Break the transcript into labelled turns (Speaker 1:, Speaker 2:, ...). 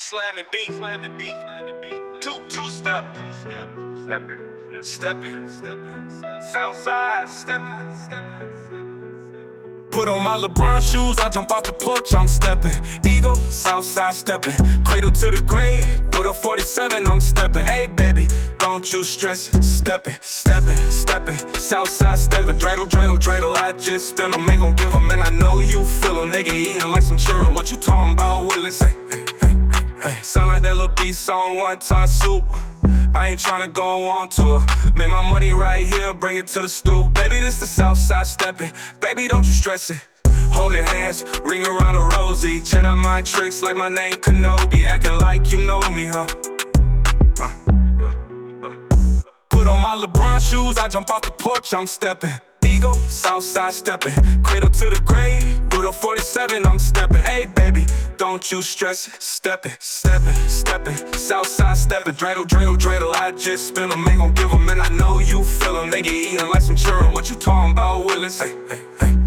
Speaker 1: Slamming beat, two step, stepping, Southside stepping. Put on my LeBron shoes, I jump off the porch, I'm stepping. Eagle, Southside stepping. Cradle to the grave, put a 47, I'm stepping. Hey baby, don't you stress it. Stepping, Southside stepping. Dreidel, I just spin 'em, ain't gon' give 'em. And I know you feel 'em, they get eating like some churro. What you talking about, Willie? Say, hey. Sound like that little beat song, one-time soup. I ain't tryna go on tour. Make my money right here, bring it to the stool. Baby, this the Southside stepping. Baby, don't you stress it. Holding hands, ring around a rosy. Check out my tricks like my name Kenobi. Acting like you know me, huh? Put on my LeBron shoes, I jump off the porch, I'm stepping. Eagle, Southside stepping. Cradle to the grave, with a 47, I'm stepping. Hey baby, don't you stress it. Stepping, Southside stepping. Dreidel, I just spin 'em, ain't gon' give 'em. And I know you feel 'em, they get eating like some churro. What you talking about, Willis? Hey.